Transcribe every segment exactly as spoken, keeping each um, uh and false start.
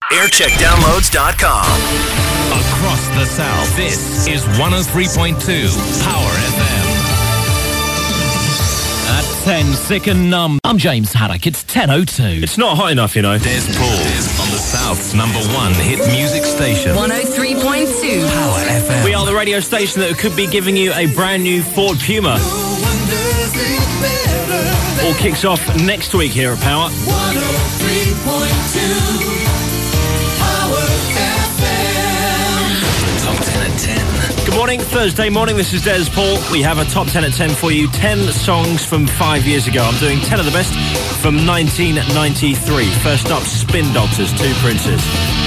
aircheck downloads dot com. Across the South, this is one oh three point two Power F M. At ten, Sick and Numb. I'm James Haddock. It's ten oh two. It's not hot enough, you know. Des Paul on the South's number one hit music station. one oh three point two Power F M. We are the radio station that could be giving you a brand new Ford Puma. All kicks off next week here at Power. one oh three point two Power F M. Top ten at ten. Good morning, Thursday morning. This is Des Paul. We have a top ten at ten for you. ten songs from five years ago. I'm doing ten of the best from nineteen ninety-three. First up, Spin Doctors, Two Princes.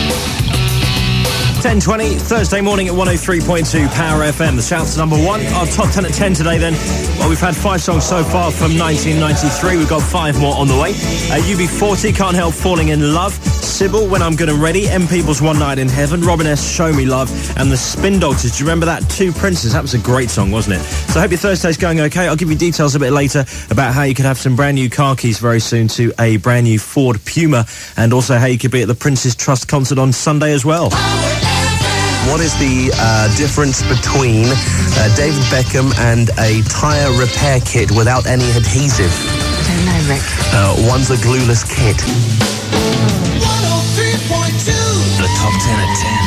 ten twenty, Thursday morning at one oh three point two Power F M. The South's number one. Our top ten at ten today then. Well, we've had five songs so far from nineteen ninety-three. We've got five more on the way. Uh, U B forty, Can't Help Falling in Love. Sybil, When I'm Good and Ready. M People's One Night in Heaven. Robin S, Show Me Love. And the Spin Doctors. Do you remember that? Two Princes. That was a great song, wasn't it? So I hope your Thursday's going okay. I'll give you details a bit later about how you could have some brand new car keys very soon to a brand new Ford Puma. And also how you could be at the Prince's Trust concert on Sunday as well. What is the uh, difference between uh, David Beckham and a tyre repair kit without any adhesive? I don't know, Rick. Uh, one's a glueless kit. one oh three point two The top ten at ten.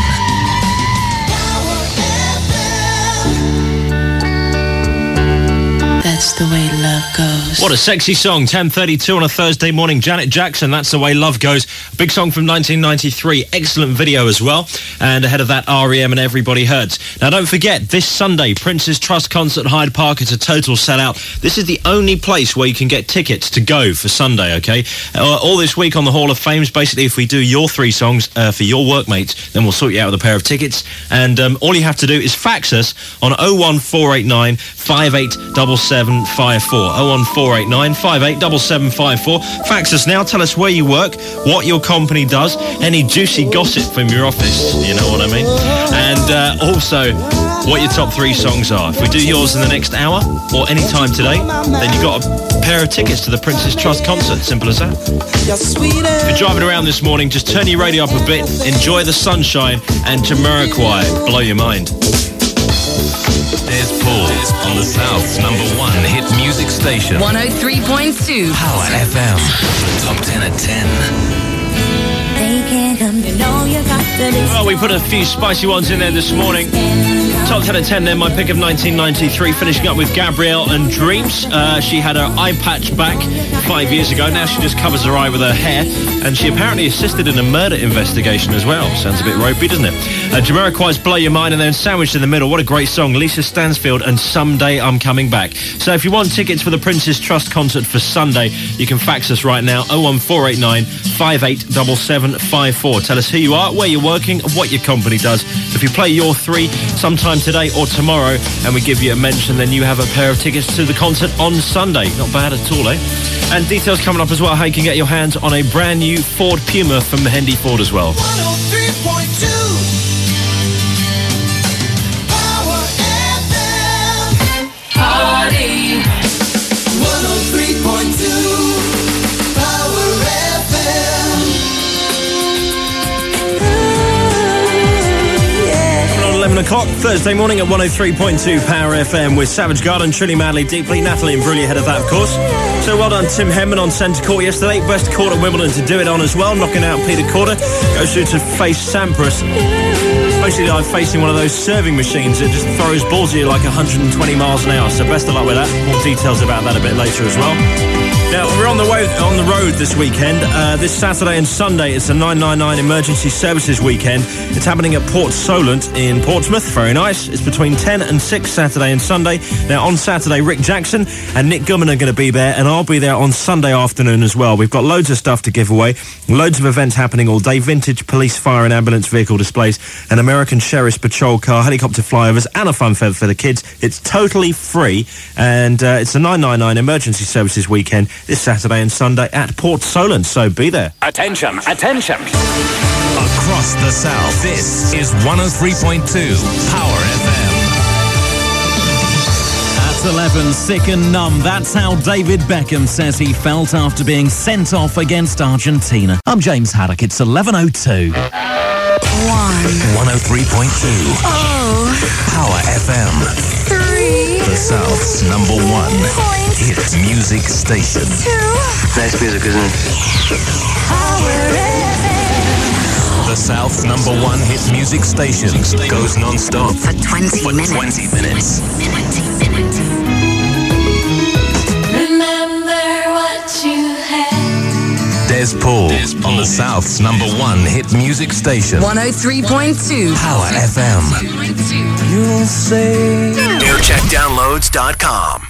That's the way love goes. What a sexy song. ten thirty-two on a Thursday morning. Janet Jackson, That's the Way Love Goes. Big song from nineteen ninety-three. Excellent video as well. And ahead of that, R E M and Everybody Hurts. Now, don't forget, this Sunday, Prince's Trust concert, Hyde Park. It's a total sellout. This is the only place where you can get tickets to go for Sunday, okay? Uh, all this week on the Hall of Fames, basically, if we do your three songs uh, for your workmates, then we'll sort you out with a pair of tickets. And um, all you have to do is fax us on oh one four eight nine five eight seven seven five four. oh one four eight nine five eight seven seven five four. Fax us now. Tell us where you work, what your company does, any juicy gossip from your office, you know what I mean? And uh, also what your top three songs are. If we do yours in the next hour or any time today, then you've got a pair of tickets to the Prince's Trust concert. Simple as that. If you're driving around this morning, just turn your radio up a bit, enjoy the sunshine, and Jamiroquai, Blow Your Mind. Des Paul on the South's number one hit music station. one oh three point two Power F M. Top ten at ten. They can't come, you know you got to be. Well, we put a few spicy ones in there this morning. Top ten at ten then, my pick of nineteen ninety-three, finishing up with Gabrielle and Dreams. Uh, she had her eye patch back five years ago. Now she just covers her eye with her hair. And she apparently assisted in a murder investigation as well. Sounds a bit ropey, doesn't it? Uh, Jamiroquai's Blow Your Mind, and then sandwiched in the middle, what a great song, Lisa Stansfield and Someday I'm Coming Back. So if you want tickets for the Prince's Trust concert for Sunday, you can fax us right now, oh one four eight nine five eight seven seven five four. Tell us who you are, where you're working, and what your company does. If you play your three sometime today or tomorrow, and we give you a mention, then you have a pair of tickets to the concert on Sunday. Not bad at all, eh? And details coming up as well, how you can get your hands on a brand new Ford Puma from Hendy Ford as well. one oh three point two Power F M. Party. one oh three point two Power F M. Coming on eleven o'clock, Thursday morning at one oh three point two Power F M with Savage Garden, Truly Madly Deeply, Natalie and Bruley ahead of that, of course. So well done, Tim Henman on centre court yesterday. Best court at Wimbledon to do it on as well, knocking out Peter Korda. Goes through to face Sampras. Basically like facing one of those serving machines that just throws balls at you like one hundred twenty miles an hour. So best of luck with that. More details about that a bit later as well. Now, we're on the way on the road this weekend. Uh, this Saturday and Sunday, it's the nine nine nine Emergency Services Weekend. It's happening at Port Solent in Portsmouth. Very nice. It's between ten and six Saturday and Sunday. Now, on Saturday, Rick Jackson and Nick Goodman are going to be there, and I'll be there on Sunday afternoon as well. We've got loads of stuff to give away, loads of events happening all day, vintage police, fire and ambulance vehicle displays, an American Sheriff's Patrol car, helicopter flyovers, and a fun fair for the kids. It's totally free, and uh, it's the nine nine nine Emergency Services Weekend this Saturday and Sunday at Port Solent, so be there. Attention, attention. Across the South, this is one oh three point two Power F M. eleven, Sick and Numb. That's how David Beckham says he felt after being sent off against Argentina. I'm James Haddock. It's eleven oh two. one oh three point two. Oh, Power F M. three, The South's number one point hit music station. two, Nice music, isn't it? Power F M. The South's number one hit music station goes non-stop For twenty for minutes. twenty minutes. Remember what you had. Des Paul on the South's number one hit music station. one oh three point two. Power F M. aircheck downloads dot com.